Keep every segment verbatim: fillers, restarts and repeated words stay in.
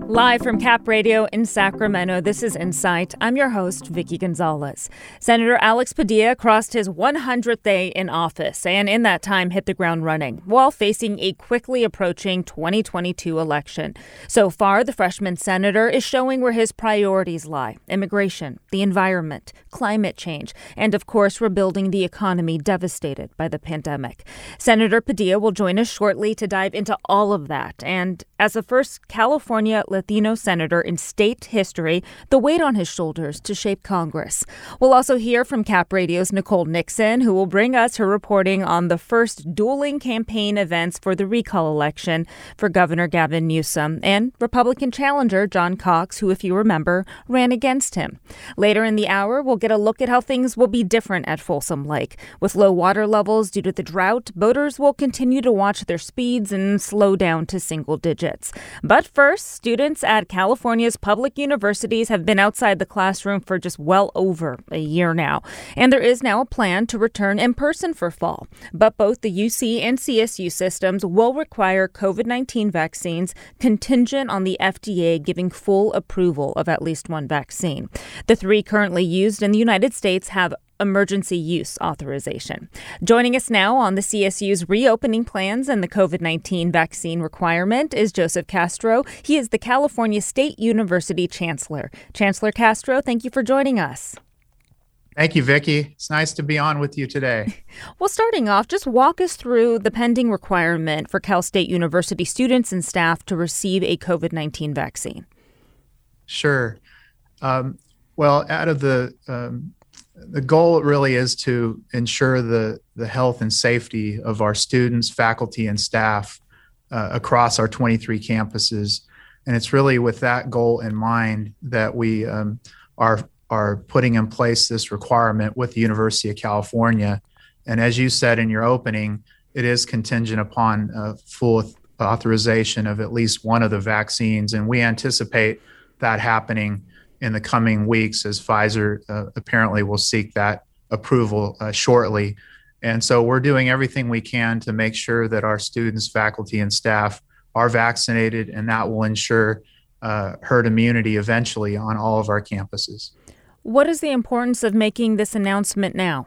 Live from Cap Radio in Sacramento, this is Insight. I'm your host, Vicky Gonzalez. Senator Alex Padilla crossed his one hundredth day in office and in that time hit the ground running while facing a quickly approaching twenty twenty-two election. So far, the freshman senator is showing where his priorities lie: immigration, the environment, climate change, and of course, rebuilding the economy devastated by the pandemic. Senator Padilla will join us shortly to dive into all of that. And as the first California Latino senator in state history, the weight on his shoulders to shape Congress. We'll also hear from Cap Radio's Nicole Nixon, who will bring us her reporting on the first dueling campaign events for the recall election for Governor Gavin Newsom and Republican challenger John Cox, who, if you remember, ran against him. Later in the hour, we'll get a look at how things will be different at Folsom Lake. With low water levels due to the drought, boaters will continue to watch their speeds and slow down to single digits. But first, students at California's public universities have been outside the classroom for just well over a year now. And there is now a plan to return in person for fall. But both the U C and C S U systems will require COVID nineteen vaccines contingent on the F D A giving full approval of at least one vaccine. The three currently used in the United States have emergency use authorization. Joining us now on the C S U's reopening plans and the COVID nineteen vaccine requirement is Joseph Castro. He is the California State University Chancellor. Chancellor Castro, thank you for joining us. Thank you, Vicki. It's nice to be on with you today. Well, starting off, just walk us through the pending requirement for Cal State University students and staff to receive a COVID nineteen vaccine. Sure. Um, well, out of the um, The goal really is to ensure the, the health and safety of our students, faculty, and staff uh, across our twenty-three campuses. And it's really with that goal in mind that we um, are, are putting in place this requirement with the University of California. And as you said in your opening, it is contingent upon uh, full authorization of at least one of the vaccines. And we anticipate that happening in the coming weeks, as Pfizer uh, apparently will seek that approval uh, shortly. And so we're doing everything we can to make sure that our students, faculty, and staff are vaccinated, and that will ensure uh, herd immunity eventually on all of our campuses. What is the importance of making this announcement now?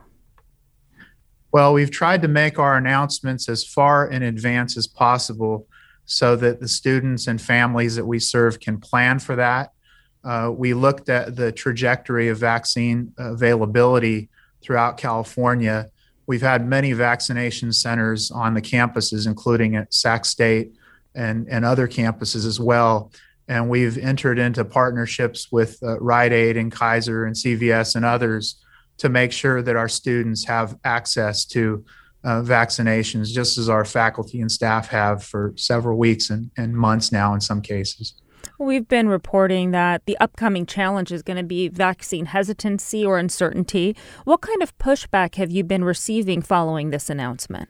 Well, we've tried to make our announcements as far in advance as possible so that the students and families that we serve can plan for that. Uh, we looked at the trajectory of vaccine availability throughout California. We've had many vaccination centers on the campuses, including at Sac State and, and other campuses as well. And we've entered into partnerships with uh, Rite Aid and Kaiser and C V S and others to make sure that our students have access to uh, vaccinations, just as our faculty and staff have for several weeks and, and months now in some cases. We've been reporting that the upcoming challenge is going to be vaccine hesitancy or uncertainty. What kind of pushback have you been receiving following this announcement?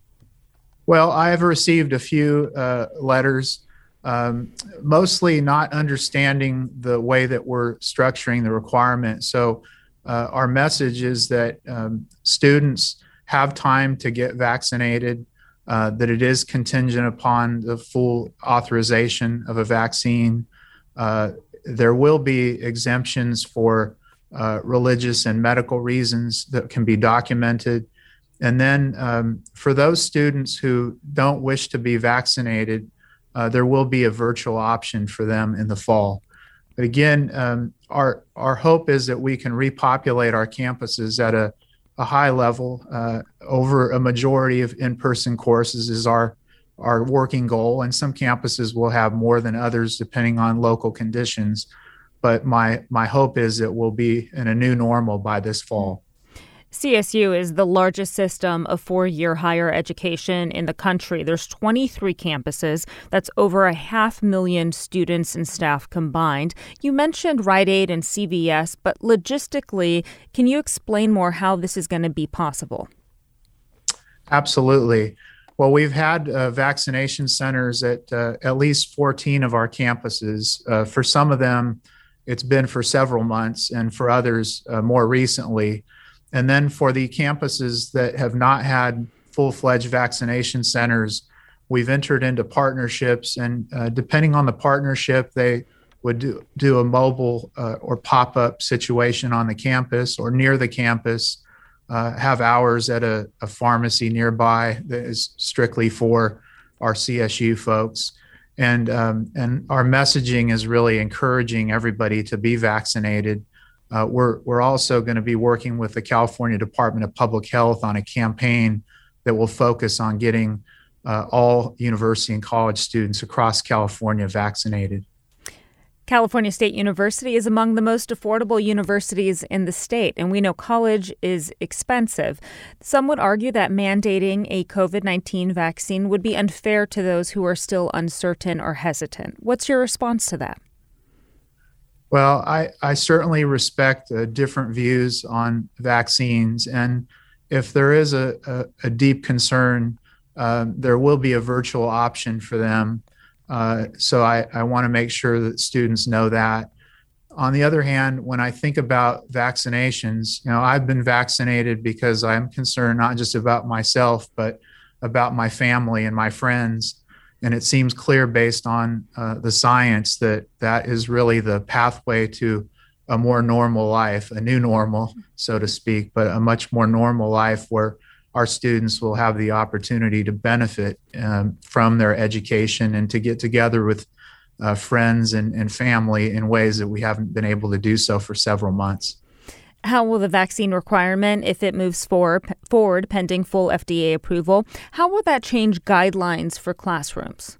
Well, I have received a few uh, letters, um, mostly not understanding the way that we're structuring the requirement. So uh, our message is that um, students have time to get vaccinated. Uh, that it is contingent upon the full authorization of a vaccine. Uh, there will be exemptions for uh, religious and medical reasons that can be documented. And then um, for those students who don't wish to be vaccinated, uh, there will be a virtual option for them in the fall. But again, um, our, our hope is that we can repopulate our campuses at a a high level uh, over a majority of in-person courses is our our working goal. And some campuses will have more than others depending on local conditions. But my my hope is that we'll be in a new normal by this fall. C S U is the largest system of four-year higher education in the country. There's twenty-three campuses. That's over a half million students and staff combined. You mentioned Rite Aid and C V S, but logistically, can you explain more how this is going to be possible? Absolutely. Well, we've had uh, vaccination centers at uh, at least fourteen of our campuses. Uh, for some of them, it's been for several months, and for others, uh, more recently. And then for the campuses that have not had full-fledged vaccination centers, we've entered into partnerships, and uh, depending on the partnership, they would do, do a mobile uh, or pop-up situation on the campus or near the campus, uh, have hours at a, a pharmacy nearby that is strictly for our C S U folks. And, um, and our messaging is really encouraging everybody to be vaccinated. Uh, we're, we're also going to be working with the California Department of Public Health on a campaign that will focus on getting uh, all university and college students across California vaccinated. California State University is among the most affordable universities in the state, and we know college is expensive. Some would argue that mandating a COVID nineteen vaccine would be unfair to those who are still uncertain or hesitant. What's your response to that? Well, I, I certainly respect uh, different views on vaccines, and if there is a, a, a deep concern, um, there will be a virtual option for them. Uh, so I, I want to make sure that students know that. On the other hand, when I think about vaccinations, you know, I've been vaccinated because I'm concerned not just about myself, but about my family and my friends. And it seems clear based on uh, the science that that is really the pathway to a more normal life, a new normal, so to speak, but a much more normal life where our students will have the opportunity to benefit um, from their education and to get together with uh, friends and, and family in ways that we haven't been able to do so for several months. How will the vaccine requirement, if it moves forward, forward pending full F D A approval, how will that change guidelines for classrooms?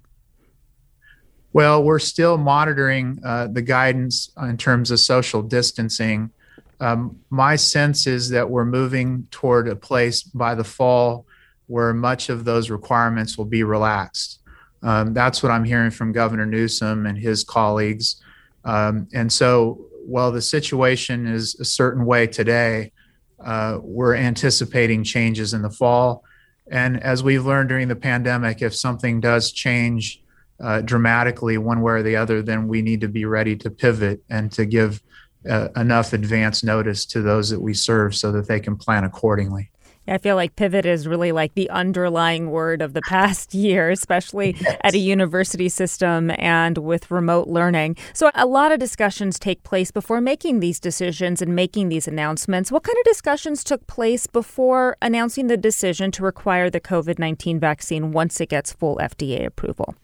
Well, we're still monitoring uh, the guidance in terms of social distancing. Um, my sense is that we're moving toward a place by the fall where much of those requirements will be relaxed. Um, that's what I'm hearing from Governor Newsom and his colleagues. Um, and so while the situation is a certain way today, uh, we're anticipating changes in the fall. And as we've learned during the pandemic, if something does change uh, dramatically one way or the other, then we need to be ready to pivot and to give Uh, enough advance notice to those that we serve so that they can plan accordingly. I feel like pivot is really like the underlying word of the past year, especially yes. at a university system and with remote learning. So a lot of discussions take place before making these decisions and making these announcements. What kind of discussions took place before announcing the decision to require the COVID nineteen vaccine once it gets full F D A approval?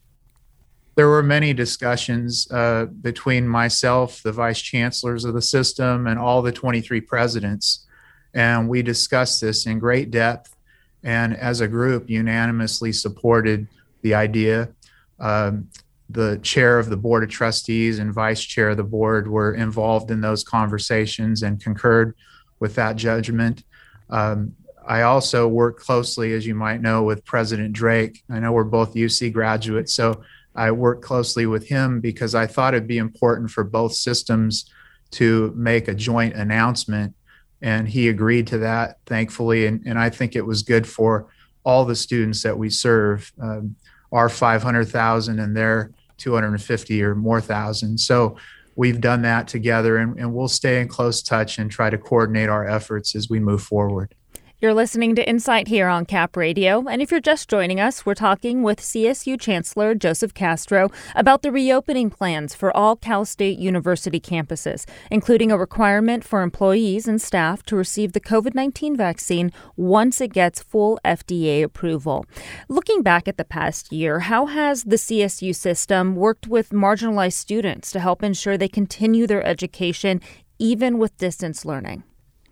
There were many discussions uh, between myself, the vice chancellors of the system, and all the twenty-three presidents. And we discussed this in great depth, and as a group unanimously supported the idea. Um, the chair of the board of trustees and vice chair of the board were involved in those conversations and concurred with that judgment. Um, I also work closely, as you might know, with President Drake. I know we're both U C graduates, so I worked closely with him because I thought it'd be important for both systems to make a joint announcement. And he agreed to that, thankfully. And, and I think it was good for all the students that we serve, um, our five hundred thousand and their two hundred fifty or more thousand. So we've done that together, and, and we'll stay in close touch and try to coordinate our efforts as we move forward. You're listening to Insight here on Cap Radio, and if you're just joining us, we're talking with C S U Chancellor Joseph Castro about the reopening plans for all Cal State University campuses, including a requirement for employees and staff to receive the COVID nineteen vaccine once it gets full F D A approval. Looking back at the past year, how has the C S U system worked with marginalized students to help ensure they continue their education even with distance learning?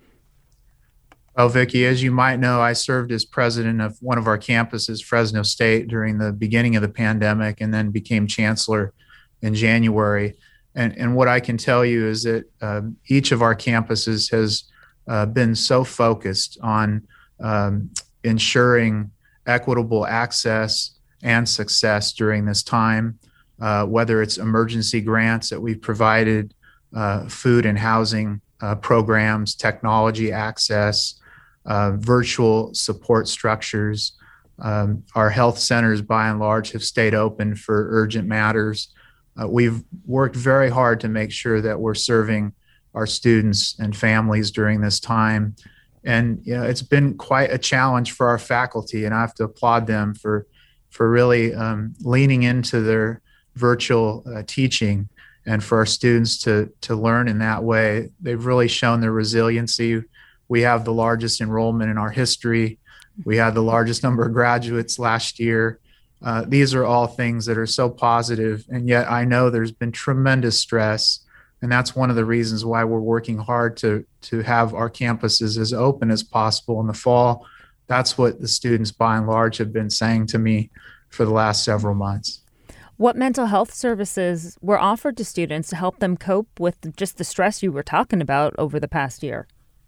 Well, Vicki, as you might know, I served as president of one of our campuses, Fresno State, during the beginning of the pandemic, and then became chancellor in January. And, and what I can tell you is that um, each of our campuses has uh, been so focused on um, ensuring equitable access and success during this time, uh, whether it's emergency grants that we've provided, uh, food and housing uh, programs, technology access, Uh, virtual support structures. Um, our health centers, by and large, have stayed open for urgent matters. Uh, we've worked very hard to make sure that we're serving our students and families during this time. And you know, it's been quite a challenge for our faculty, and I have to applaud them for for really um, leaning into their virtual uh, teaching and for our students to, to learn in that way. They've really shown their resiliency. We have the largest enrollment in our history. We had the largest number of graduates last year. Uh, these are all things that are so positive, and yet I know there's been tremendous stress, and that's one of the reasons why we're working hard to, to have our campuses as open as possible in the fall. That's what the students, by and large, have been saying to me for the last several months. What mental health services were offered to students to help them cope with just the stress you were talking about over the past year?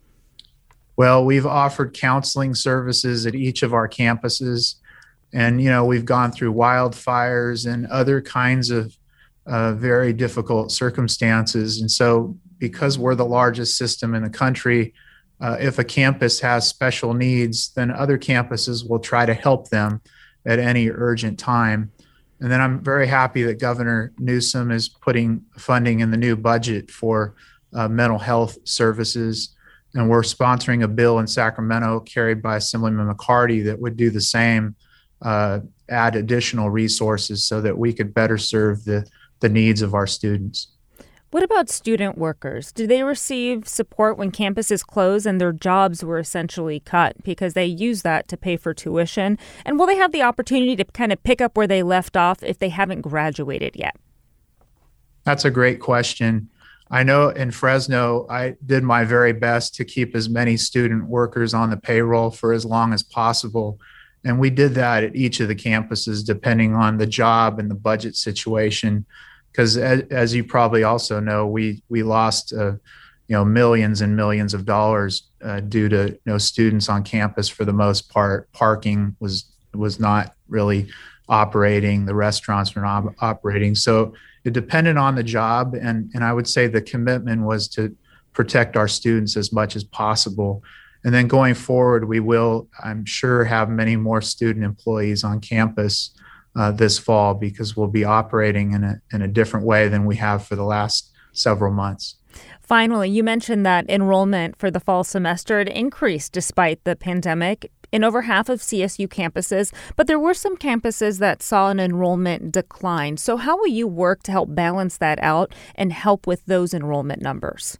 Well, we've offered counseling services at each of our campuses. And, you know, we've gone through wildfires and other kinds of uh, very difficult circumstances. And so because we're the largest system in the country, uh, if a campus has special needs, then other campuses will try to help them at any urgent time. And then I'm very happy that Governor Newsom is putting funding in the new budget for uh, mental health services. And we're sponsoring a bill in Sacramento carried by Assemblyman McCarty that would do the same. Uh, add additional resources so that we could better serve the, the needs of our students. What about student workers? Do they receive support when campuses close and their jobs were essentially cut because they use that to pay for tuition? And will they have the opportunity to kind of pick up where they left off if they haven't graduated yet? That's a great question. I know in Fresno, I did my very best to keep as many student workers on the payroll for as long as possible. And we did that at each of the campuses, depending on the job and the budget situation. Because as, as you probably also know, we we lost uh, you know millions and millions of dollars uh, due to you know students on campus for the most part. Parking was was not really operating. The restaurants were not operating. So it depended on the job, and and I would say the commitment was to protect our students as much as possible. And then going forward, we will, I'm sure, have many more student employees on campus uh, this fall because we'll be operating in a in a different way than we have for the last several months. Finally, you mentioned that enrollment for the fall semester had increased despite the pandemic in over half of C S U campuses, but there were some campuses that saw an enrollment decline. So how will you work to help balance that out and help with those enrollment numbers?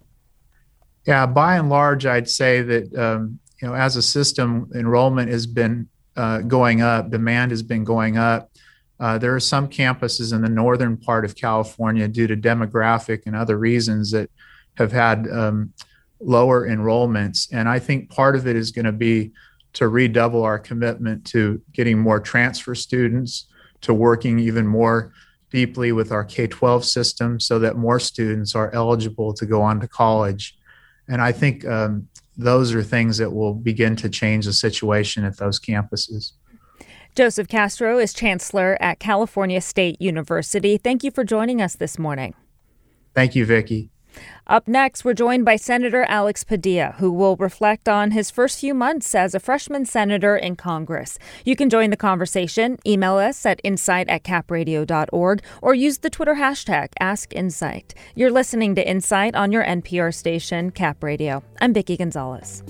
Yeah, by and large, I'd say that, um, you know, as a system, enrollment has been uh, going up, demand has been going up. Uh, there are some campuses in the northern part of California due to demographic and other reasons that have had um, lower enrollments. And I think part of it is going to be to redouble our commitment to getting more transfer students, to working even more deeply with our K twelve system so that more students are eligible to go on to college. And I think um, those are things that will begin to change the situation at those campuses. Joseph Castro is chancellor at California State University. Thank you for joining us this morning. Thank you, Vicki. Up next, we're joined by Senator Alex Padilla, who will reflect on his first few months as a freshman senator in Congress. You can join the conversation. Email us at insight at capradio dot org or use the Twitter hashtag AskInsight. You're listening to Insight on your N P R station, Cap Radio. I'm Vicki Gonzalez.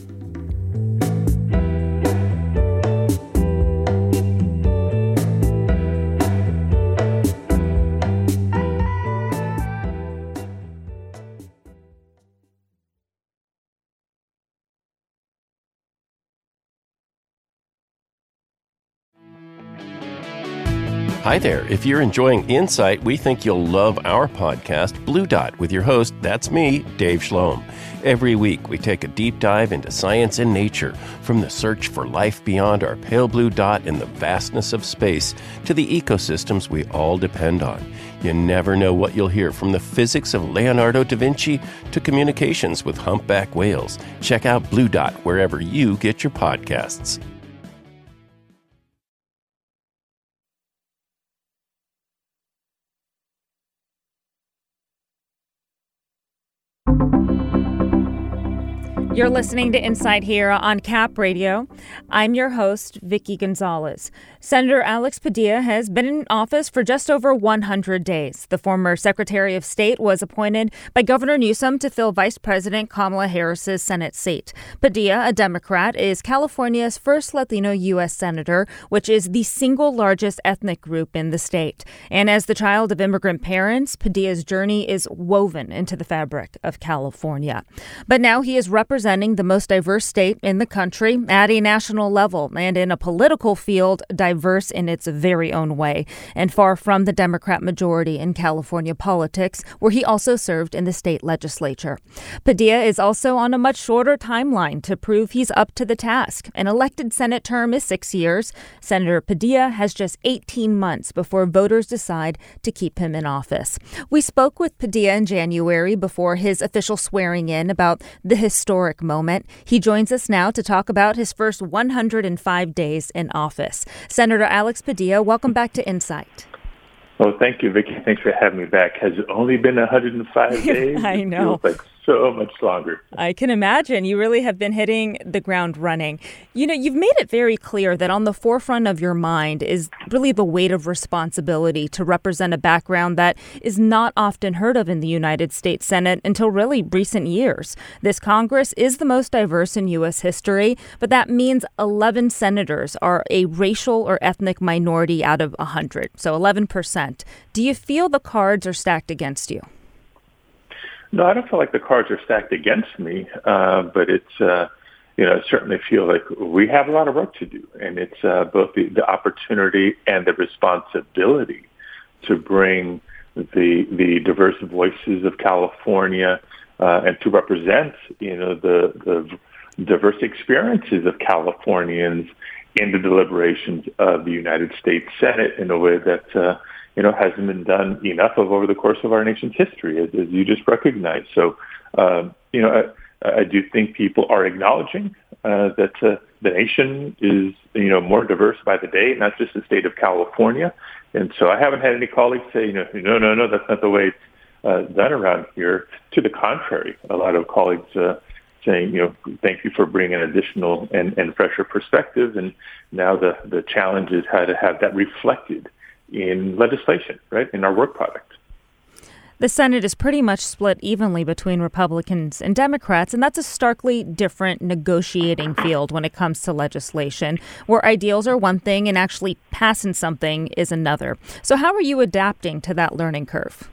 Hi there. If you're enjoying Insight, we think you'll love our podcast, Blue Dot, with your host, that's me, Dave Schloem. Every week, we take a deep dive into science and nature, from the search for life beyond our pale blue dot in the vastness of space to the ecosystems we all depend on. You never know what you'll hear, from the physics of Leonardo da Vinci to communications with humpback whales. Check out Blue Dot wherever you get your podcasts. You're listening to Insight here on Cap Radio. I'm your host, Vicky Gonzalez. Senator Alex Padilla has been in office for just over one hundred days. The former Secretary of State was appointed by Governor Newsom to fill Vice President Kamala Harris's Senate seat. Padilla, a Democrat, is California's first Latino U S senator, which is the single largest ethnic group in the state. And as the child of immigrant parents, Padilla's journey is woven into the fabric of California. But now he is representing the most diverse state in the country at a national level and in a political field diverse in its very own way and far from the Democrat majority in California politics, where he also served in the state legislature. Padilla is also on a much shorter timeline to prove he's up to the task. An elected Senate term is six years. Senator Padilla has just eighteen months before voters decide to keep him in office. We spoke with Padilla in January before his official swearing in about the historic moment. He joins us now to talk about his first one hundred five days in office. Senator Alex Padilla, welcome back to Insight. Well, thank you, Vicki. Thanks for having me back. Has it only been one hundred five days? I know. It feels like so much longer. I can imagine. You really have been hitting the ground running. You know, you've made it very clear that on the forefront of your mind is really the weight of responsibility to represent a background that is not often heard of in the United States Senate until really recent years. This Congress is the most diverse in U S history, but that means eleven senators are a racial or ethnic minority out of one hundred, so eleven percent. Do you feel the cards are stacked against you? No, I don't feel like the cards are stacked against me, uh, but it's, uh, you know, I certainly feel like we have a lot of work to do. And it's uh, both the, the opportunity and the responsibility to bring the the diverse voices of California uh, and to represent, you know, the, the diverse experiences of Californians in the deliberations of the United States Senate in a way that, uh, you know, hasn't been done enough of over the course of our nation's history, as, as you just recognized. So, uh, you know, I, I do think people are acknowledging uh, that uh, the nation is, you know, more diverse by the day, not just the state of California. And so I haven't had any colleagues say, you know, no, no, no, that's not the way it's uh, done around here. To the contrary, a lot of colleagues uh, saying, you know, thank you for bringing an additional and, and fresher perspective. And now the, the challenge is how to have that reflected in legislation, right, in our work product. The Senate is pretty much split evenly between Republicans and Democrats, and that's a starkly different negotiating field when it comes to legislation, where ideals are one thing and actually passing something is another. So how are you adapting to that learning curve?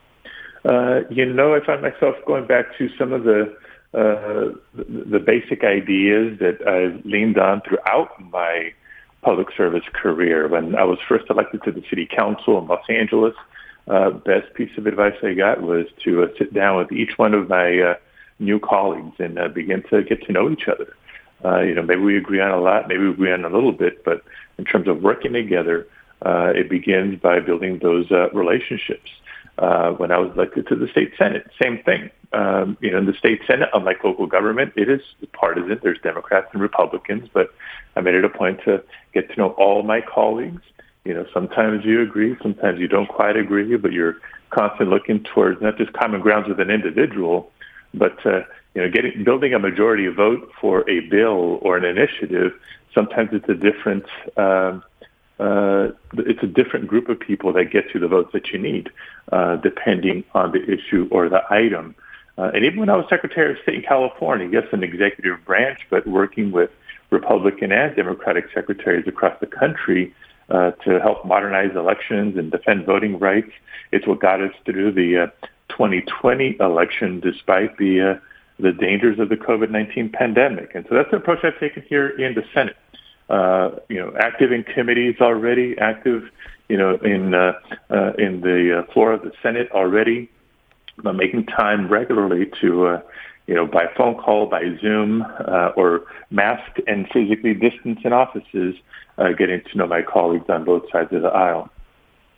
Uh, you know, I find myself going back to some of the uh, the, the basic ideas that I've leaned on throughout my public service career. When I was first elected to the city council in Los Angeles, uh, best piece of advice I got was to uh, sit down with each one of my uh, new colleagues and uh, begin to get to know each other. Uh, you know, maybe we agree on a lot, maybe we agree on a little bit, but in terms of working together, uh, it begins by building those uh, relationships. Uh, when I was elected to the state Senate, same thing. Um, you know, in the state Senate, unlike local government, it is partisan. There's Democrats and Republicans, but I made it a point to get to know all my colleagues. You know, sometimes you agree, sometimes you don't quite agree, but you're constantly looking towards not just common grounds with an individual, but, uh, you know, getting building a majority vote for a bill or an initiative. Sometimes it's a different um, Uh, it's a different group of people that get you the votes that you need, uh, depending on the issue or the item. Uh, and even when I was Secretary of State in California, yes, an executive branch, but working with Republican and Democratic secretaries across the country uh, to help modernize elections and defend voting rights. It's what got us through the uh, twenty twenty election, despite the uh, the dangers of the COVID nineteen pandemic. And so that's the approach I've taken here in the Senate. Uh, you know, active in committees already, active, you know, in uh, uh, in the uh, floor of the Senate already, but making time regularly to, uh, you know, by phone call, by Zoom, uh, or masked and physically distanced in offices, uh, getting to know my colleagues on both sides of the aisle.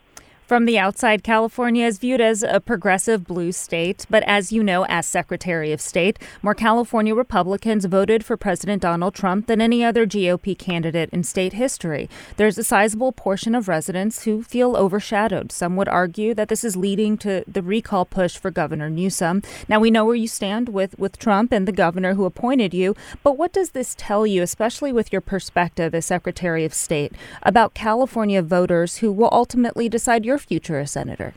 From the outside, California is viewed as a progressive blue state. But as you know, as Secretary of State, more California Republicans voted for President Donald Trump than any other G O P candidate in state history. There's a sizable portion of residents who feel overshadowed. Some would argue that this is leading to the recall push for Governor Newsom. Now, we know where you stand with, with Trump and the governor who appointed you. But what does this tell you, especially with your perspective as Secretary of State, about California voters who will ultimately decide your future as senator?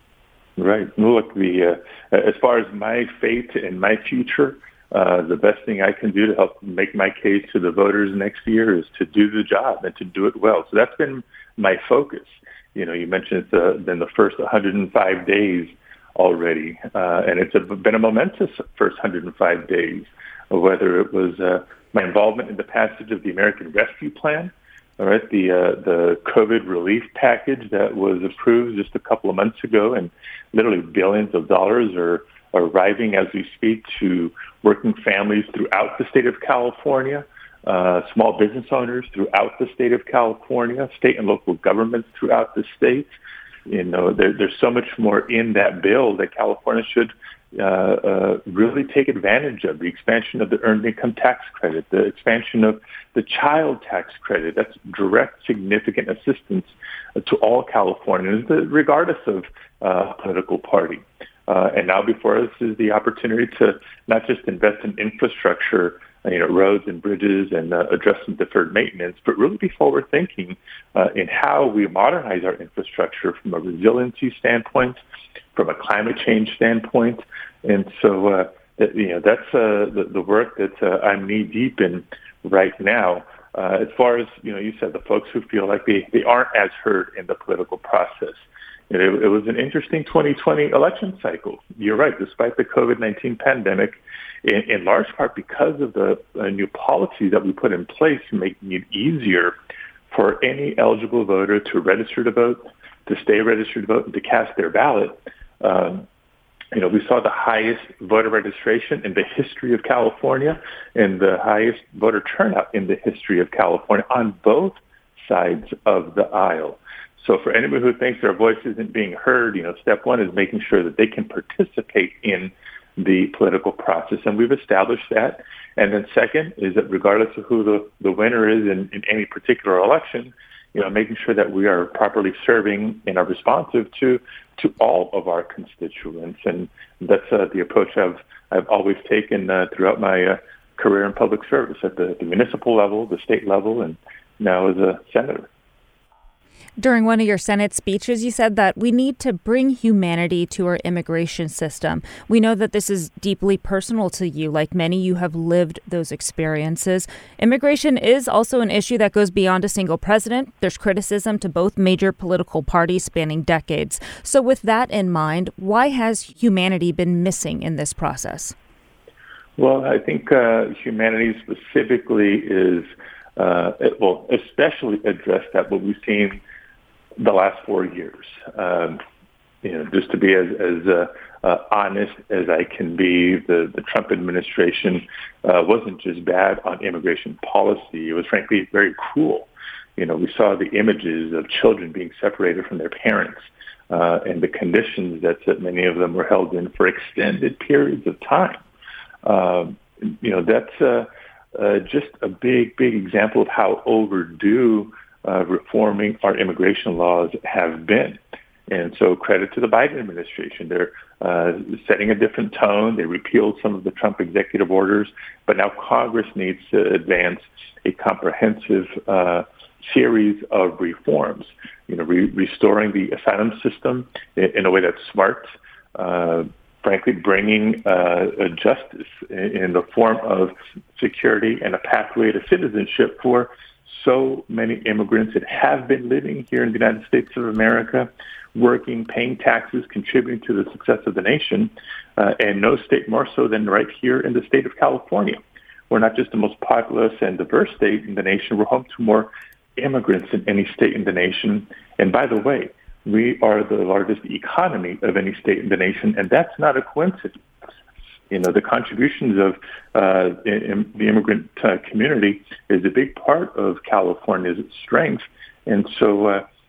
Right. Look, the uh, as far as my fate and my future, uh, the best thing I can do to help make my case to the voters next year is to do the job and to do it well. So that's been my focus. You know, you mentioned it's uh, been the first one hundred five days already, uh, and it's a, been a momentous first one hundred five days, whether it was uh, my involvement in the passage of the American Rescue Plan, all right, the uh, the COVID relief package that was approved just a couple of months ago, and literally billions of dollars are arriving as we speak to working families throughout the state of California, uh, small business owners throughout the state of California, state and local governments throughout the state. You know, there, there's so much more in that bill that California should uh, uh, really take advantage of. The expansion of the earned income tax credit, the expansion of the child tax credit. That's direct, significant assistance uh, to all Californians, regardless of uh, political party. Uh, and now before us is the opportunity to not just invest in infrastructure, you know, roads and bridges, and uh, address some deferred maintenance, but really be forward-thinking uh, in how we modernize our infrastructure from a resiliency standpoint, from a climate change standpoint. And so, uh, that, you know, that's uh, the, the work that uh, I'm knee-deep in right now. Uh, as far as, you know, you said the folks who feel like they, they aren't as heard in the political process. You know, it, it was an interesting twenty twenty election cycle. You're right, despite the COVID nineteen pandemic, in, in large part because of the uh, new policies that we put in place, making it easier for any eligible voter to register to vote, to stay registered to vote, and to cast their ballot. Um, you know, we saw the highest voter registration in the history of California and the highest voter turnout in the history of California on both sides of the aisle. So for anyone who thinks their voice isn't being heard, you know, step one is making sure that they can participate in the political process, and we've established that. And then second is that regardless of who the, the winner is in, in any particular election, you know, making sure that we are properly serving and are responsive to to all of our constituents. And that's uh, the approach I've I've always taken uh, throughout my uh, career in public service at the, the municipal level, the state level, and now as a senator. During one of your Senate speeches, you said that we need to bring humanity to our immigration system. We know that this is deeply personal to you. Like many, you have lived those experiences. Immigration is also an issue that goes beyond a single president. There's criticism to both major political parties spanning decades. So with that in mind, why has humanity been missing in this process? Well, I think uh, humanity specifically is, uh, it will especially address that what we've seen the last four years. Um, you know, just to be as, as uh, uh, honest as I can be, the, the Trump administration uh, wasn't just bad on immigration policy. It was frankly very cruel. You know, we saw the images of children being separated from their parents uh, and the conditions that, that many of them were held in for extended periods of time. Um, you know, that's uh, uh, just a big, big example of how overdue Uh, reforming our immigration laws have been. And so credit to the Biden administration. They're uh, setting a different tone. They repealed some of the Trump executive orders, but now Congress needs to advance a comprehensive uh, series of reforms, you know, re- restoring the asylum system in, in a way that's smart, uh, frankly, bringing uh, a justice in, in the form of security and a pathway to citizenship for so many immigrants that have been living here in the United States of America, working, paying taxes, contributing to the success of the nation, uh, and no state more so than right here in the state of California. We're not just the most populous and diverse state in the nation, we're home to more immigrants than any state in the nation. And by the way, we are the largest economy of any state in the nation, and that's not a coincidence. You know, the contributions of uh, in, the immigrant uh, community is a big part of California's strength. And so uh,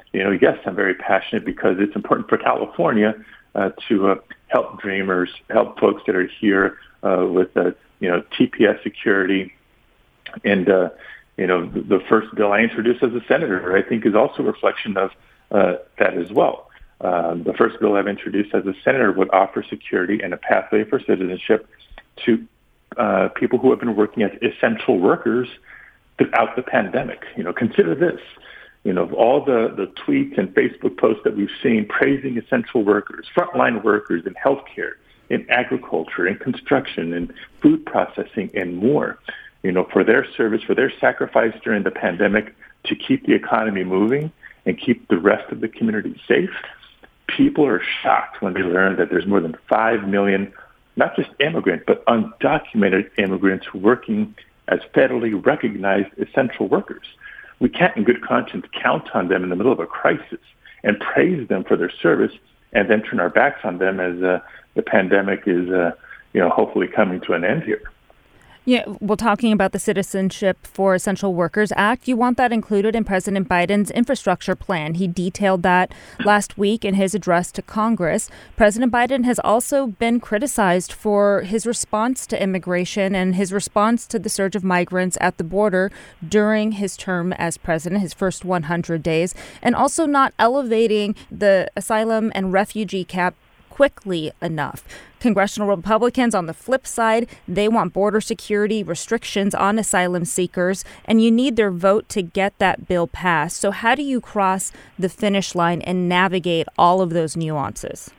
you know, yes, I'm very passionate because it's important for California uh, to uh, help dreamers, help folks that are here uh, with, uh, you know, T P S security. And, uh, you know, the, the first bill I introduced as a senator, I think, is also a reflection of uh, that as well. Uh, the first bill I've introduced as a senator would offer security and a pathway for citizenship to uh, people who have been working as essential workers throughout the pandemic. You know, consider this. You know, all the, the tweets and Facebook posts that we've seen praising essential workers, frontline workers in healthcare, in agriculture, in construction, in food processing, and more, you know, for their service, for their sacrifice during the pandemic to keep the economy moving and keep the rest of the community safe. People are shocked when they learn that there's more than five million, not just immigrants, but undocumented immigrants working as federally recognized essential workers. We can't in good conscience count on them in the middle of a crisis and praise them for their service and then turn our backs on them as uh, the pandemic is, uh, you know, hopefully coming to an end here. Yeah, well, talking about the Citizenship for Essential Workers Act, you want that included in President Biden's infrastructure plan. He detailed that last week in his address to Congress. President Biden has also been criticized for his response to immigration and his response to the surge of migrants at the border during his term as president, his first one hundred days, and also not elevating the asylum and refugee cap quickly enough. Congressional Republicans, on the flip side, they want border security restrictions on asylum seekers, and you need their vote to get that bill passed. So how do you cross the finish line and navigate all of those nuances?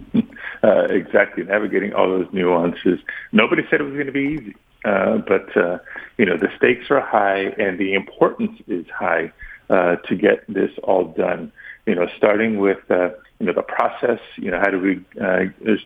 uh, exactly, navigating all those nuances. Nobody said it was going to be easy, uh, but, uh, you know, the stakes are high and the importance is high uh, to get this all done. You know, starting with, uh, you know, the process, you know, how do we uh,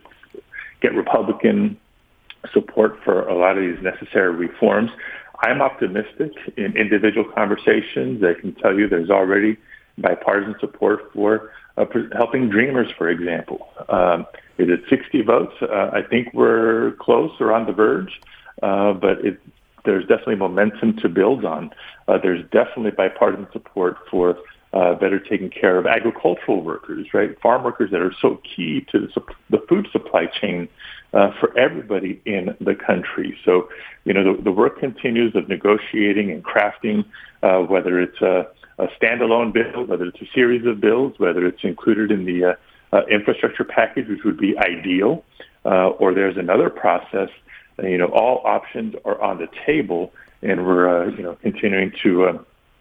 get Republican support for a lot of these necessary reforms? I'm optimistic in individual conversations. I can tell you there's already bipartisan support for uh, helping dreamers, for example. Um, is it sixty votes? Uh, I think we're close or on the verge, uh, but it, there's definitely momentum to build on. Uh, there's definitely bipartisan support for Uh, better taking care of agricultural workers, right? Farm workers that are so key to the, the food supply chain uh, for everybody in the country. So, you know, the, the work continues of negotiating and crafting, uh, whether it's a, a standalone bill, whether it's a series of bills, whether it's included in the uh, uh, infrastructure package, which would be ideal, uh, or there's another process. Uh, you know, all options are on the table, and we're, uh, you know, continuing to uh,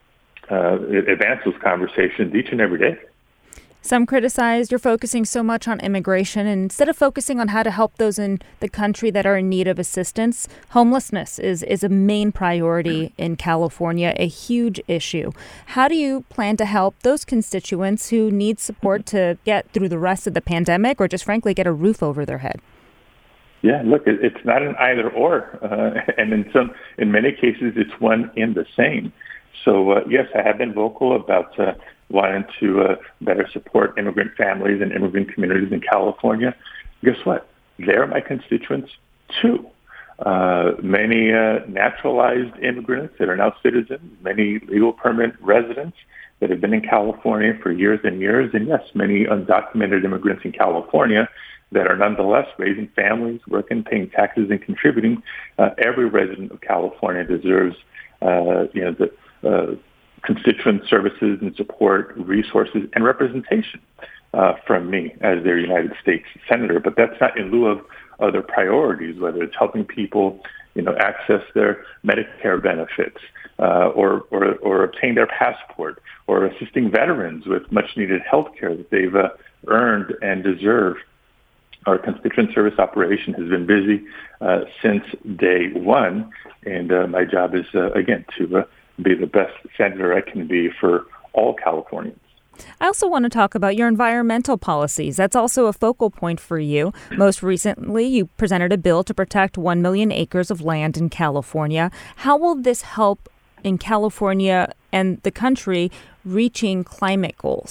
Uh, advance those conversations each and every day. Some criticize you're focusing so much on immigration and instead of focusing on how to help those in the country that are in need of assistance. Homelessness is, is a main priority in California, a huge issue. How do you plan to help those constituents who need support to get through the rest of the pandemic or just frankly get a roof over their head? Yeah, look, it, it's not an either or, uh, and in some, in many cases, it's one in the same. So, uh, yes, I have been vocal about uh, wanting to uh, better support immigrant families and immigrant communities in California. Guess what? They're my constituents, too. Uh, many uh, naturalized immigrants that are now citizens, many legal permanent residents that have been in California for years and years, and, yes, many undocumented immigrants in California that are nonetheless raising families, working, paying taxes, and contributing. Uh, every resident of California deserves, uh, you know, the Uh, constituent services and support, resources, and representation uh, from me as their United States Senator. But that's not in lieu of other priorities, whether it's helping people, you know, access their Medicare benefits uh, or, or or obtain their passport, or assisting veterans with much-needed health care that they've uh, earned and deserve. Our constituent service operation has been busy uh, since day one, and uh, my job is, uh, again, to uh, be the best senator I can be for all Californians. I also want to talk about your environmental policies. That's also a focal point for you. Most recently, you presented a bill to protect one million acres of land in California. How will this help in California and the country reaching climate goals?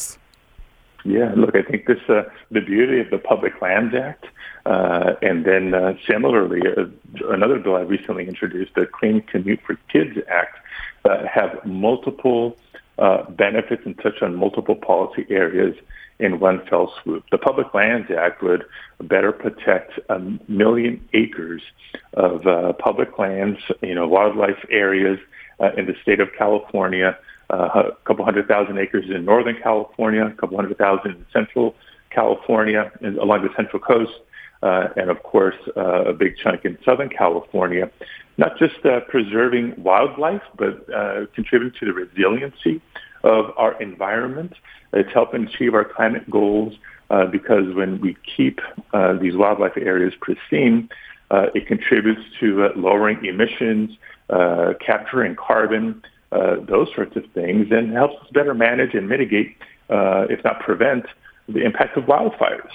Yeah, look, I think this uh, the beauty of the Public Lands Act, uh, and then uh, similarly, uh, another bill I recently introduced, the Clean Commute for Kids Act, uh, have multiple uh, benefits and touch on multiple policy areas in one fell swoop. The Public Lands Act would better protect a million acres of uh, public lands, you know, wildlife areas uh, in the state of California, uh, a couple hundred thousand acres in Northern California, a couple hundred thousand in Central California, and along the Central Coast, uh, and of course, uh, a big chunk in Southern California. Not just uh, preserving wildlife, but uh, contributing to the resiliency of our environment. It's helping achieve our climate goals uh, because when we keep uh, these wildlife areas pristine, uh, it contributes to uh, lowering emissions, uh, capturing carbon, uh, those sorts of things, and helps us better manage and mitigate, uh, if not prevent, the impact of wildfires.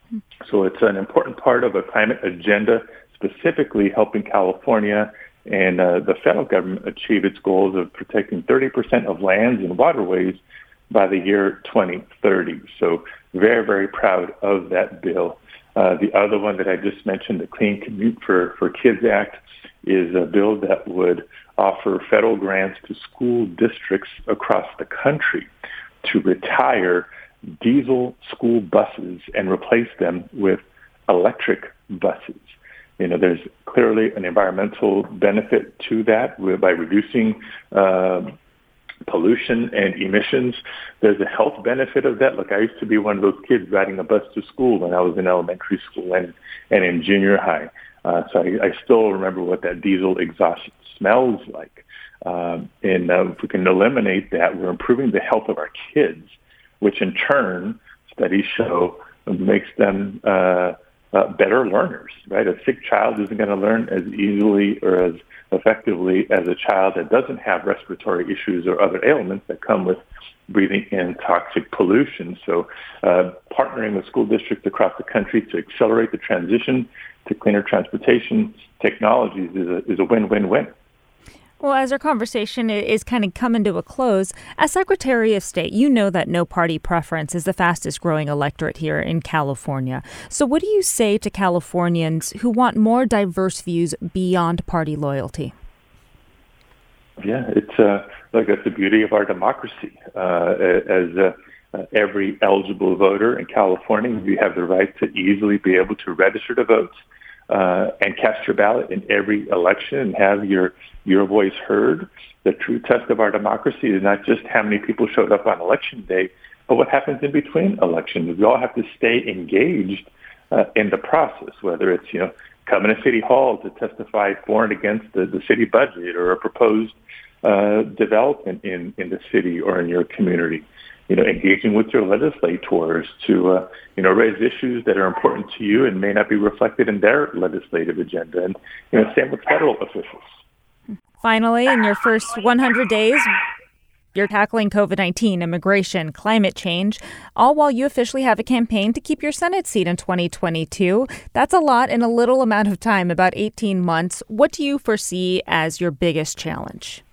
So it's an important part of a climate agenda, specifically helping California and uh, the federal government achieve its goals of protecting thirty percent of lands and waterways by the year twenty thirty. So very, very proud of that bill. Uh, the other one that I just mentioned, the Clean Commute for, for Kids Act, is a bill that would offer federal grants to school districts across the country to retire diesel school buses and replace them with electric buses. You know, there's clearly an environmental benefit to that by reducing uh, pollution and emissions. There's a health benefit of that. Look, I used to be one of those kids riding a bus to school when I was in elementary school and, and in junior high. Uh, so I, I still remember what that diesel exhaust smells like. Um, and uh, if we can eliminate that, we're improving the health of our kids, which in turn, studies show, makes them uh, uh, better learners, right? A sick child isn't going to learn as easily or as effectively as a child that doesn't have respiratory issues or other ailments that come with breathing in toxic pollution. So uh, partnering with school districts across the country to accelerate the transition to cleaner transportation technologies is a, is a win-win-win. Well, as our conversation is kind of coming to a close, as Secretary of State, you know that no party preference is the fastest growing electorate here in California. So what do you say to Californians who want more diverse views beyond party loyalty? Yeah, it's uh, like that's the beauty of our democracy. Uh, as uh, uh, every eligible voter in California, you have the right to easily be able to register to vote uh, and cast your ballot in every election and have your your voice heard. The true test of our democracy is not just how many people showed up on election day, but what happens in between elections. We all have to stay engaged uh, in the process, whether it's, you know, coming to City Hall to testify for and against the, the city budget or a proposed uh, development in, in the city or in your community. You know, engaging with your legislators to, uh, you know, raise issues that are important to you and may not be reflected in their legislative agenda. And, you know, same with federal officials. Finally, in your first one hundred days, you're tackling COVID nineteen, immigration, climate change, all while you officially have a campaign to keep your Senate seat in twenty twenty-two. That's a lot in a little amount of time, about eighteen months. What do you foresee as your biggest challenge?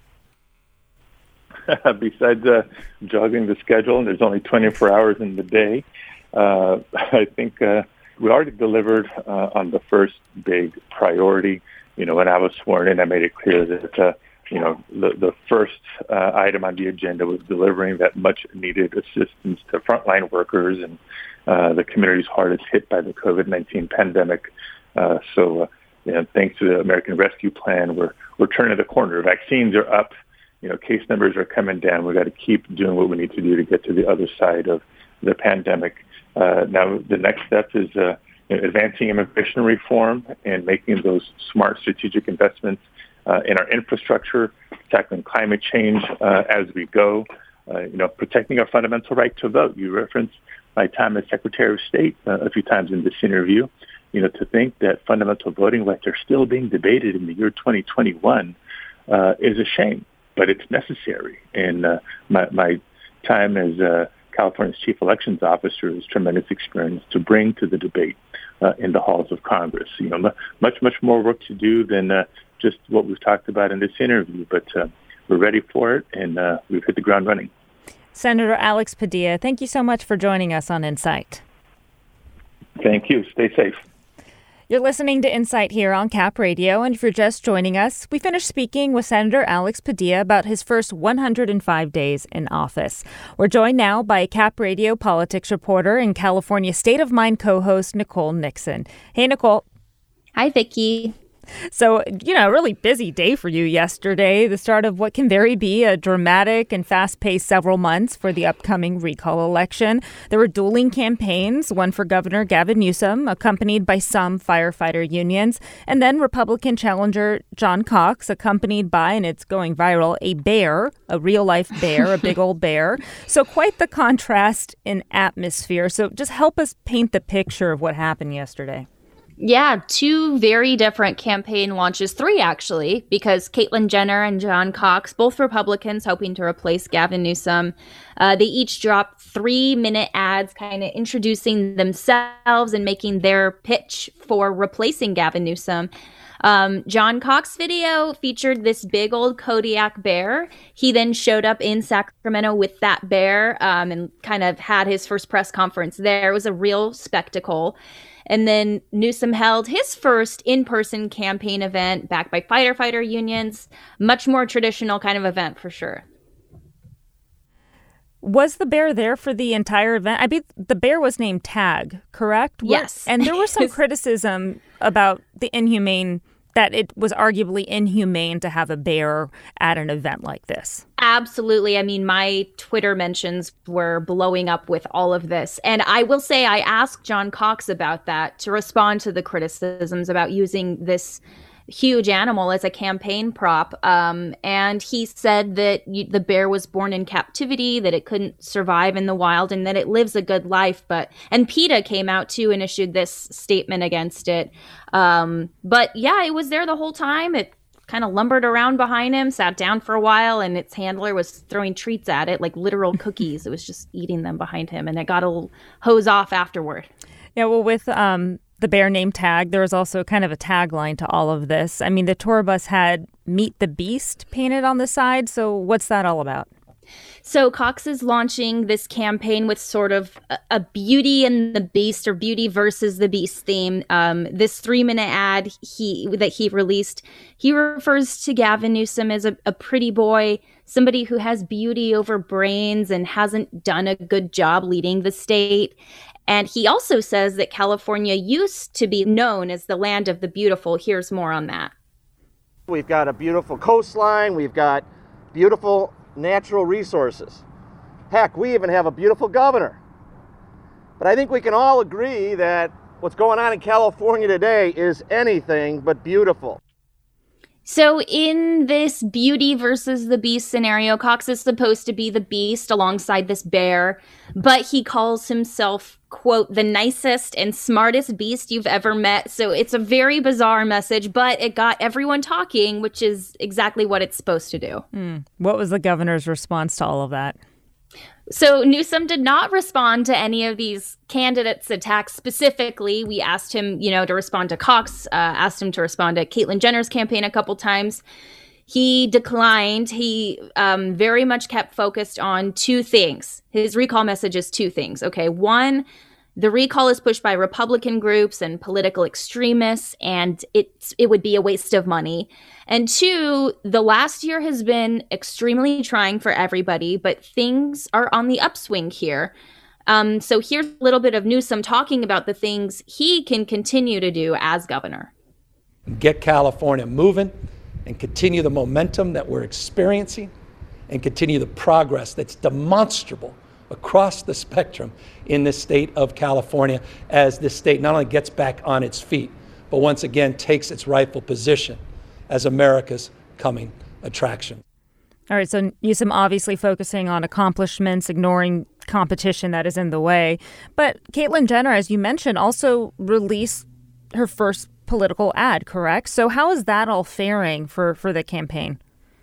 Besides uh, jogging the schedule, and there's only twenty-four hours in the day, uh, I think uh, we already delivered uh, on the first big priority. You know, when I was sworn in, I made it clear that, uh, you know, the, the first uh, item on the agenda was delivering that much-needed assistance to frontline workers and uh, the communities hardest hit by the COVID nineteen pandemic. Uh, so, uh, you know, thanks to the American Rescue Plan, we're we're turning the corner. Vaccines are up. You know, case numbers are coming down. We've got to keep doing what we need to do to get to the other side of the pandemic. Uh, now, the next step is uh, advancing immigration reform and making those smart strategic investments uh, in our infrastructure, tackling climate change uh, as we go, uh, you know, protecting our fundamental right to vote. You referenced my time as Secretary of State uh, a few times in this interview. You know, to think that fundamental voting rights are still being debated in the year twenty twenty-one uh, is a shame, but it's necessary. And uh, my, my time as uh, California's Chief Elections Officer is tremendous experience to bring to the debate uh, in the halls of Congress. You know, much, much more work to do than uh, just what we've talked about in this interview, but uh, we're ready for it, and uh, we've hit the ground running. Senator Alex Padilla, thank you so much for joining us on Insight. Thank you. Stay safe. You're listening to Insight here on Cap Radio, and if you're just joining us, we finished speaking with Senator Alex Padilla about his first one hundred five days in office. We're joined now by Cap Radio politics reporter and California State of Mind co-host Nicole Nixon. Hey, Nicole. Hi, Vicki. So, you know, a really busy day for you yesterday, the start of what can very be a dramatic and fast-paced several months for the upcoming recall election. There were dueling campaigns, one for Governor Gavin Newsom, accompanied by some firefighter unions, and then Republican challenger John Cox, accompanied by, and it's going viral, a bear, a real-life bear, a big old bear. So quite the contrast in atmosphere. So just help us paint the picture of what happened yesterday. Yeah, two very different campaign launches, three actually, because Caitlyn Jenner and John Cox, both Republicans hoping to replace Gavin Newsom, uh, they each dropped three-minute ads kind of introducing themselves and making their pitch for replacing Gavin Newsom. Um, John Cox video featured this big old Kodiak bear. He then showed up in Sacramento with that bear um, and kind of had his first press conference there. It was a real spectacle. And then Newsom held his first in-person campaign event backed by firefighter unions. Much more traditional kind of event for sure. Was the bear there for the entire event? I mean, the bear was named Tag, correct? Yes. And there was some criticism about the inhumane, that it was arguably inhumane to have a bear at an event like this. Absolutely. I mean, my Twitter mentions were blowing up with all of this. And I will say I asked John Cox about that to respond to the criticisms about using this huge animal as a campaign prop. Um, and he said that you, the bear was born in captivity, that it couldn't survive in the wild, and that it lives a good life. But and PETA came out too and issued this statement against it. Um, but yeah, it was there the whole time. It kind of lumbered around behind him, sat down for a while, and its handler was throwing treats at it, like literal cookies. It was just eating them behind him, and it got a hose off afterward. Yeah, well, with um, the bear named Tag, there was also kind of a tagline to all of this. I mean, the tour bus had Meet the Beast painted on the side. So what's that all about? So Cox is launching this campaign with sort of a, a Beauty and the Beast, or Beauty versus the Beast theme. Um, this three-minute ad he that he released, he refers to Gavin Newsom as a, a pretty boy, somebody who has beauty over brains and hasn't done a good job leading the state. And he also says that California used to be known as the land of the beautiful. Here's more on that. We've got a beautiful coastline. We've got beautiful natural resources. Heck, we even have a beautiful governor. But I think we can all agree that what's going on in California today is anything but beautiful. So in this Beauty versus the Beast scenario, Cox is supposed to be the beast alongside this bear, but he calls himself, quote, the nicest and smartest beast you've ever met. So it's a very bizarre message, but it got everyone talking, which is exactly what it's supposed to do. Mm. What was the governor's response to all of that? So Newsom did not respond to any of these candidates' attacks specifically. We asked him, you know, to respond to Cox, uh, asked him to respond to Caitlyn Jenner's campaign a couple times. He declined. He um, very much kept focused on two things. His recall message is two things. Okay, one, the recall is pushed by Republican groups and political extremists, and it's, it would be a waste of money. And two, the last year has been extremely trying for everybody, but things are on the upswing here. Um, so here's a little bit of Newsom talking about the things he can continue to do as governor. Get California moving and continue the momentum that we're experiencing and continue the progress that's demonstrable across the spectrum in the state of California as this state not only gets back on its feet, but once again takes its rightful position as America's coming attraction. All right, so Newsom obviously focusing on accomplishments, ignoring competition that is in the way. But Caitlyn Jenner, as you mentioned, also released her first political ad, correct? So how is that all faring for, for the campaign?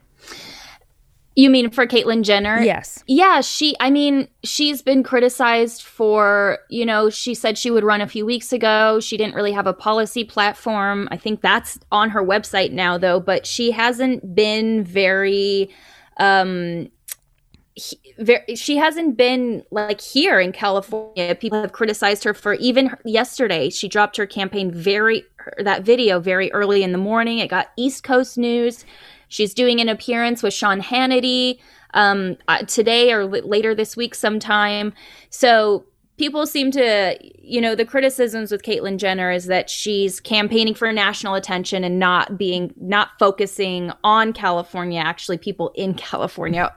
You mean for Caitlyn Jenner? Yes. Yeah, she, I mean, she's been criticized for, you know, she said she would run a few weeks ago. She didn't really have a policy platform. I think that's on her website now, though, but she hasn't been very, um, he, very, she hasn't been like here in California. People have criticized her for even her, yesterday. She dropped her campaign very that video very early in the morning. It got East Coast news. She's doing an appearance with Sean Hannity um, uh, today or l- later this week sometime. So people seem to, you know, the criticisms with Caitlyn Jenner is that she's campaigning for national attention and not being, not focusing on California, actually people in California.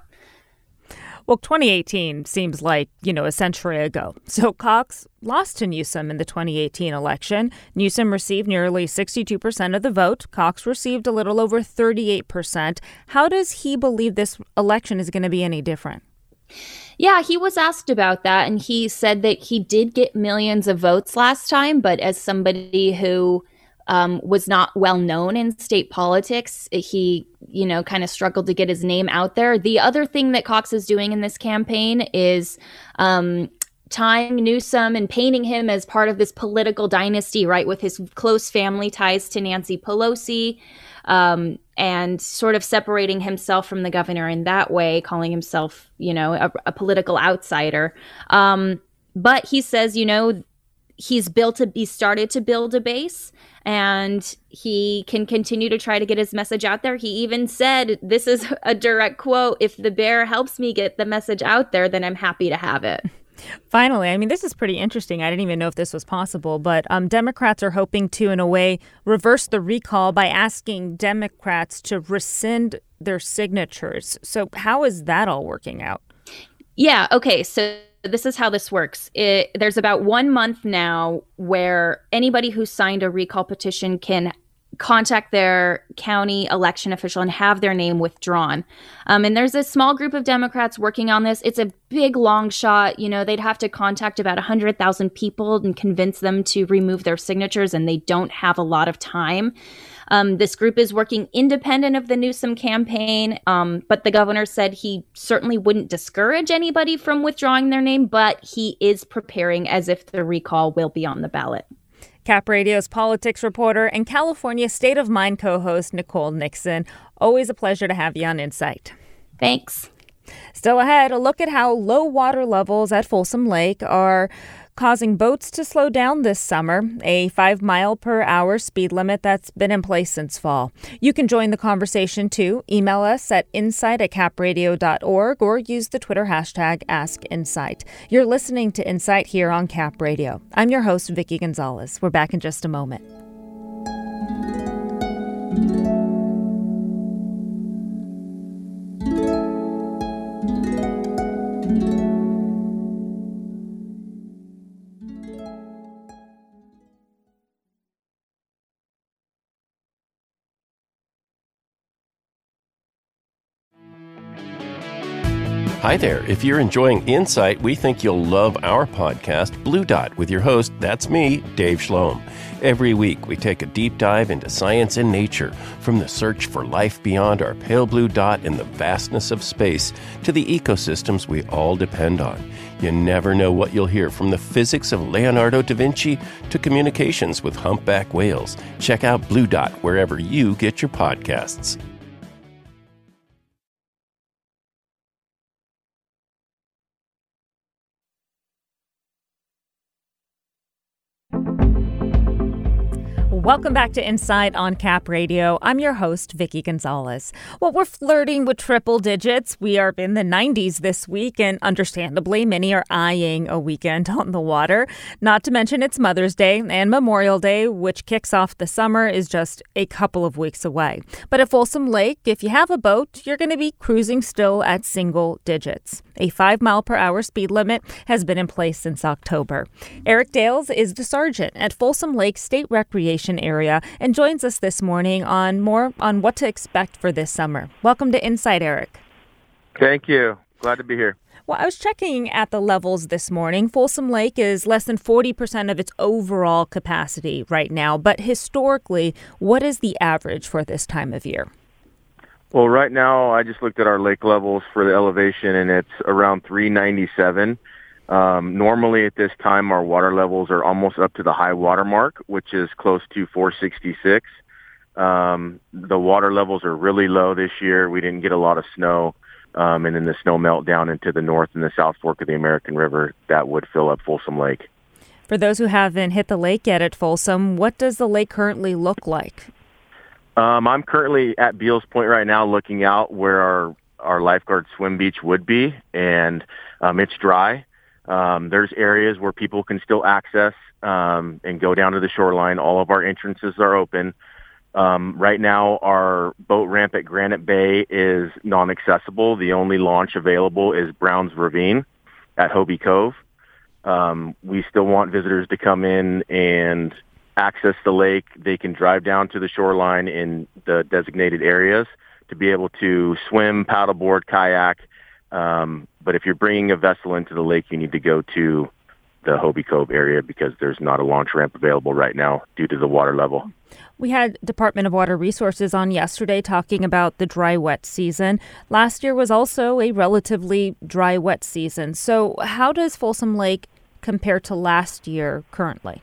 Well, twenty eighteen seems like, you know, a century ago. So Cox lost to Newsom in the twenty eighteen election. Newsom received nearly sixty-two percent of the vote. Cox received a little over thirty-eight percent. How does he believe this election is going to be any different? Yeah, he was asked about that, and he said that he did get millions of votes last time, but as somebody who um, was not well known in state politics, he, you know, kind of struggled to get his name out there. The other thing that Cox is doing in this campaign is um, tying Newsom and painting him as part of this political dynasty, right, with his close family ties to Nancy Pelosi. Um, and sort of separating himself from the governor in that way, calling himself, you know, a, a political outsider. Um, but he says, you know, he's built a, he started to build a base, and he can continue to try to get his message out there. He even said, this is a direct quote, "If the bear helps me get the message out there, then I'm happy to have it." Finally, I mean, this is pretty interesting. I didn't even know if this was possible, but um, Democrats are hoping to, in a way, reverse the recall by asking Democrats to rescind their signatures. So how is that all working out? Yeah, okay, so this is how this works. It, there's about one month now where anybody who signed a recall petition can contact their county election official and have their name withdrawn. Um, and there's a small group of Democrats working on this. It's a big, long shot. You know, they'd have to contact about one hundred thousand people and convince them to remove their signatures, and they don't have a lot of time. Um, this group is working independent of the Newsom campaign, um, but the governor said he certainly wouldn't discourage anybody from withdrawing their name, but he is preparing as if the recall will be on the ballot. Cap Radio's politics reporter and California State of Mind co-host Nicole Nixon. Always a pleasure to have you on Insight. Thanks. Still ahead, a look at how low water levels at Folsom Lake are causing boats to slow down this summer, a five mile per hour speed limit that's been in place since fall. You can join the conversation too. Email us at insight at cap radio dot org or use the Twitter hashtag Ask Insight. You're listening to Insight here on Cap Radio. I'm your host, Vicky Gonzalez. We're back in just a moment. Hi there. If you're enjoying Insight, we think you'll love our podcast, Blue Dot, with your host, that's me, Dave Shlom. Every week, we take a deep dive into science and nature, from the search for life beyond our pale blue dot in the vastness of space to the ecosystems we all depend on. You never know what you'll hear, from the physics of Leonardo da Vinci to communications with humpback whales. Check out Blue Dot wherever you get your podcasts. Welcome back to Insight on Cap Radio. I'm your host, Vicky Gonzalez. Well, we're flirting with triple digits. We are in the nineties this week, and understandably, many are eyeing a weekend on the water. Not to mention it's Mother's Day, and Memorial Day, which kicks off the summer, is just a couple of weeks away. But at Folsom Lake, if you have a boat, you're going to be cruising still at single digits. A five mile per hour speed limit has been in place since October. Eric Dales is the sergeant at Folsom Lake State Recreation Area and joins us this morning on more on what to expect for this summer. Welcome to Insight, Eric. Thank you. Glad to be here. Well, I was checking at the levels this morning. Folsom Lake is less than forty percent of its overall capacity right now. But historically, what is the average for this time of year? Well, right now, I just looked at our lake levels for the elevation, and it's around three ninety-seven. Um, normally at this time, our water levels are almost up to the high water mark, which is close to four sixty-six. Um, the water levels are really low this year. We didn't get a lot of snow. um, and then the snow melt down into the north and the south fork of the American River, that would fill up Folsom Lake. For those who haven't hit the lake yet at Folsom, what does the lake currently look like? Um, I'm currently at Beals Point right now looking out where our, our lifeguard swim beach would be, and um, it's dry. Um, there's areas where people can still access um, and go down to the shoreline. All of our entrances are open. Um, right now, our boat ramp at Granite Bay is non-accessible. The only launch available is Browns Ravine at Hobie Cove. Um, we still want visitors to come in and access the lake. They can drive down to the shoreline in the designated areas to be able to swim, paddleboard, kayak. Um, but if you're bringing a vessel into the lake, you need to go to the Hobie Cove area because there's not a launch ramp available right now due to the water level. We had Department of Water Resources on yesterday talking about the dry, wet season. Last year was also a relatively dry, wet season. So how does Folsom Lake compare to last year currently?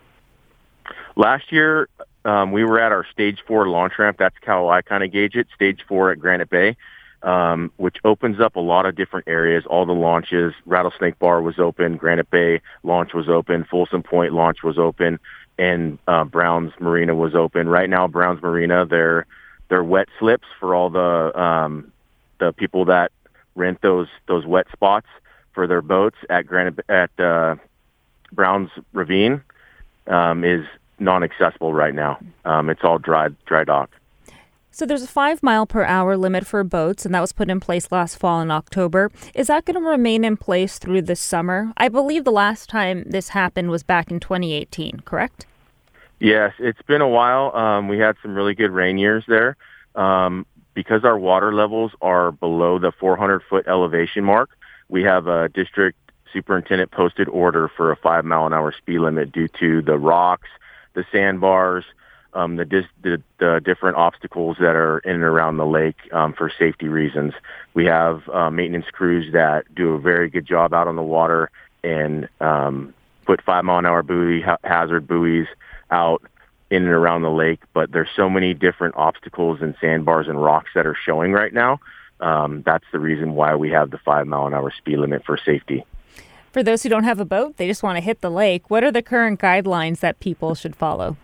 Last year, um, we were at our stage four launch ramp. That's how I kind of gauge it, stage four at Granite Bay, um, which opens up a lot of different areas. All the launches, Rattlesnake Bar was open, Granite Bay launch was open, Folsom Point launch was open, and uh, Browns Marina was open. Right now, Browns Marina, they're they're wet slips for all the um, the people that rent those those wet spots for their boats at Granite at uh, Browns Ravine um, is non-accessible right now. Um, it's all dry dry dock. So there's a five mile per hour limit for boats, and that was put in place last fall in October. Is that going to remain in place through the summer? I believe the last time this happened was back in twenty eighteen, correct? Yes, it's been a while. Um, we had some really good rain years there. Um, because our water levels are below the four hundred foot elevation mark, we have a district superintendent posted order for a five mile an hour speed limit due to the rocks, the sandbars, um, the, dis- the, the different obstacles that are in and around the lake um, for safety reasons. We have uh, maintenance crews that do a very good job out on the water and um, put five mile an hour buoy ha- hazard buoys out in and around the lake. But there's so many different obstacles and sandbars and rocks that are showing right now. Um, that's the reason why we have the five mile an hour speed limit for safety. For those who don't have a boat, they just want to hit the lake. What are the current guidelines that people should follow?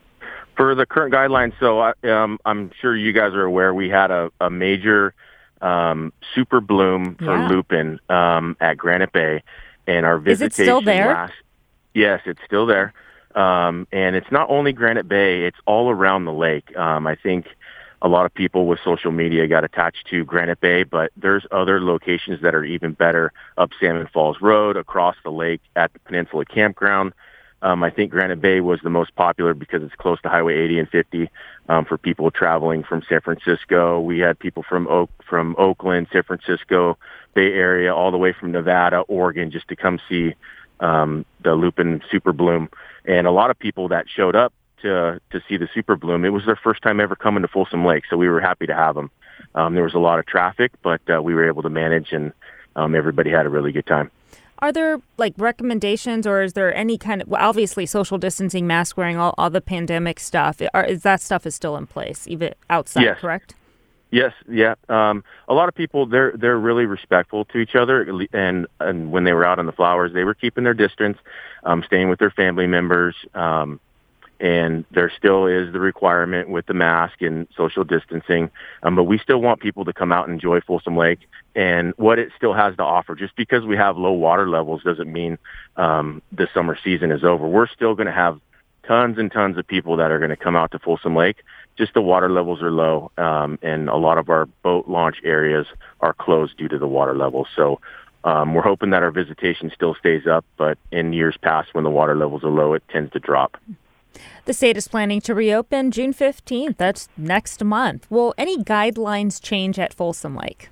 For the current guidelines, so I, um, I'm sure you guys are aware, we had a, a major um, super bloom for yeah. lupin um, at Granite Bay, and our visitation. Is it still there? Last, yes, it's still there, um, and it's not only Granite Bay; it's all around the lake. Um, I think a lot of people with social media got attached to Granite Bay, but there's other locations that are even better up Salmon Falls Road, across the lake at the Peninsula Campground. Um, I think Granite Bay was the most popular because it's close to Highway eighty and fifty um, for people traveling from San Francisco. We had people from Oak, from Oakland, San Francisco, Bay Area, all the way from Nevada, Oregon, just to come see um, the lupin super bloom. And a lot of people that showed up to to see the super bloom, it was their first time ever coming to Folsom Lake, so we were happy to have them. Um, there was a lot of traffic, but uh, we were able to manage, and um, everybody had a really good time. Are there like recommendations, or is there any kind of, well, obviously social distancing, mask wearing, all, all the pandemic stuff, are, is that stuff is still in place, even outside, yes. correct? Yes, yeah. Um, a lot of people, they're they're really respectful to each other, and and when they were out on the flowers, they were keeping their distance, um, staying with their family members, um, and there still is the requirement with the mask and social distancing, um, but we still want people to come out and enjoy Folsom Lake and what it still has to offer. Just because we have low water levels doesn't mean um, the summer season is over. We're still going to have tons and tons of people that are going to come out to Folsom Lake. Just the water levels are low, um, and a lot of our boat launch areas are closed due to the water levels. So um, we're hoping that our visitation still stays up, but in years past when the water levels are low, it tends to drop. The state is planning to reopen June fifteenth. That's next month. Will any guidelines change at Folsom Lake?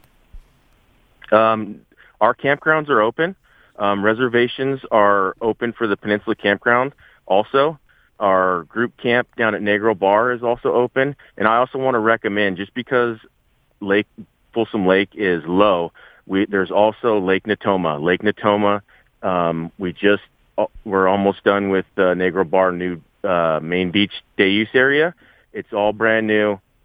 Um, our campgrounds are open. Um, reservations are open for the Peninsula Campground also. Our group camp down at Negro Bar is also open. And I also want to recommend, just because Lake Folsom Lake is low, we, there's also Lake Natoma. Lake Natoma, um, we just, we're almost done with the Negro Bar new uh, main beach day use area. It's all brand new.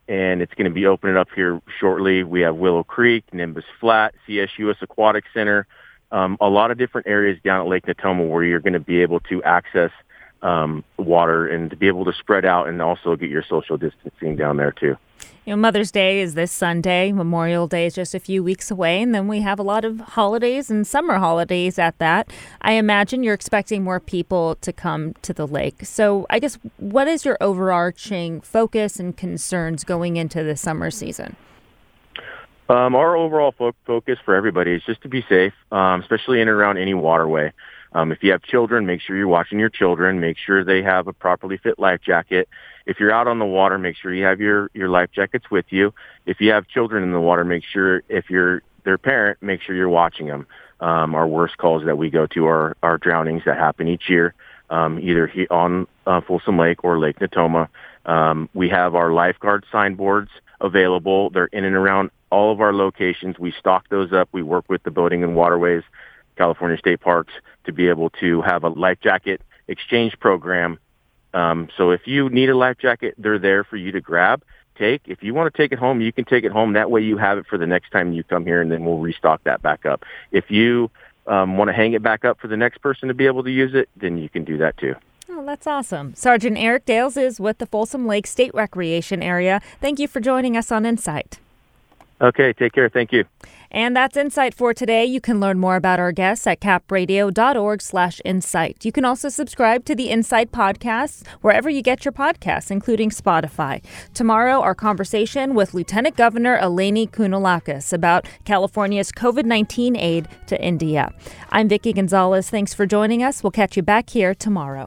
and it's going to be opening up here shortly. We have Willow Creek, Nimbus Flat, C S U S Aquatic Center, um, a lot of different areas down at Lake Natoma where you're going to be able to access um, water and to be able to spread out and also get your social distancing down there too. You know, Mother's Day is this Sunday. Memorial Day is just a few weeks away. And then we have a lot of holidays and summer holidays at that. I imagine you're expecting more people to come to the lake. So I guess what is your overarching focus and concerns going into the summer season? Um, our overall fo- focus for everybody is just to be safe, um, especially in and around any waterway. Um, if you have children, make sure you're watching your children. Make sure they have a properly fit life jacket. If you're out on the water, make sure you have your, your life jackets with you. If you have children in the water, make sure if you're their parent, make sure you're watching them. Um, our worst calls that we go to are, are drownings that happen each year, um, either he, on uh, Folsom Lake or Lake Natoma. Um, we have our lifeguard signboards available. They're in and around all of our locations. We stock those up. We work with the Boating and Waterways, California State Parks, to be able to have a life jacket exchange program. Um, so if you need a life jacket, they're there for you to grab, take. If you want to take it home, you can take it home. That way you have it for the next time you come here, and then we'll restock that back up. If you um, want to hang it back up for the next person to be able to use it, then you can do that too. Oh, that's awesome. Sergeant Eric Dales is with the Folsom Lake State Recreation Area. Thank you for joining us on Insight. Okay, take care. Thank you. And that's Insight for today. You can learn more about our guests at capradio.org slash insight. You can also subscribe to the Insight podcasts wherever you get your podcasts, including Spotify. Tomorrow, our conversation with Lieutenant Governor Eleni Kounalakis about California's covid nineteen aid to India. I'm Vicki Gonzalez. Thanks for joining us. We'll catch you back here tomorrow.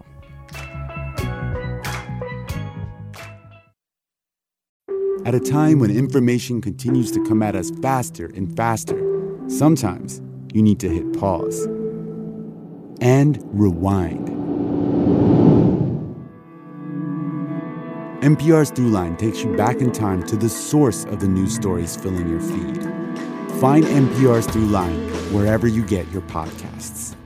At a time when information continues to come at us faster and faster, sometimes you need to hit pause and rewind. N P R's Throughline takes you back in time to the source of the news stories filling your feed. Find N P R's Throughline wherever you get your podcasts.